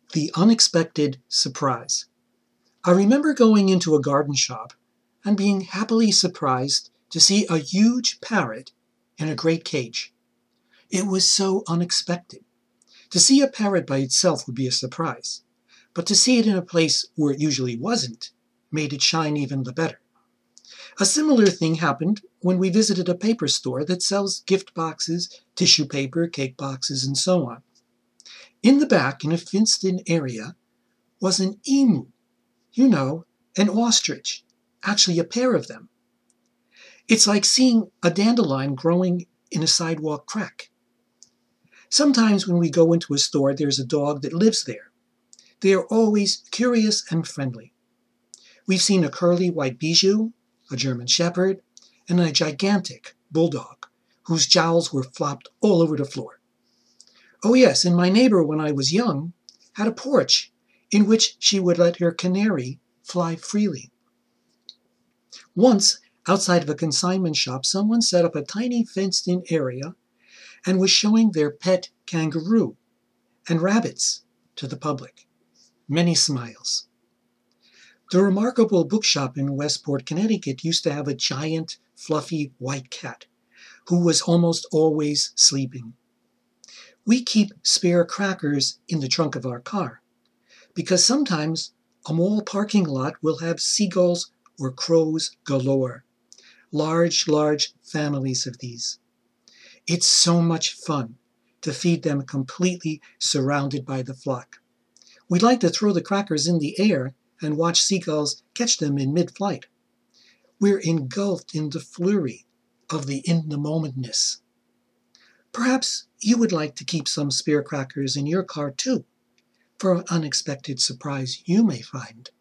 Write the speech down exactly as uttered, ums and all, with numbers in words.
The unexpected surprise. I remember going into a garden shop and being happily surprised to see a huge parrot in a great cage. It was so unexpected. To see a parrot by itself would be a surprise, but to see it in a place where it usually wasn't made it shine even the better. A similar thing happened when we visited a paper store that sells gift boxes, tissue paper, cake boxes, and so on. In the back, in a fenced-in area, was an emu. You know, an ostrich. Actually, a pair of them. It's like seeing a dandelion growing in a sidewalk crack. Sometimes when we go into a store, there's a dog that lives there. They are always curious and friendly. We've seen a curly white bijou, a German shepherd, and a gigantic bulldog, whose jowls were flopped all over the floor. Oh yes, and my neighbor, when I was young, had a porch in which she would let her canary fly freely. Once, outside of a consignment shop, someone set up a tiny fenced-in area and was showing their pet kangaroo and rabbits to the public. Many smiles. The remarkable bookshop in Westport, Connecticut used to have a giant, fluffy white cat who was almost always sleeping. We keep spare crackers in the trunk of our car because sometimes a mall parking lot will have seagulls or crows galore. Large, large families of these. It's so much fun to feed them completely surrounded by the flock. We like to throw the crackers in the air and watch seagulls catch them in mid-flight. We're engulfed in the flurry of the in-the-momentness. Perhaps you would like to keep some spare crackers in your car too, for an unexpected surprise you may find.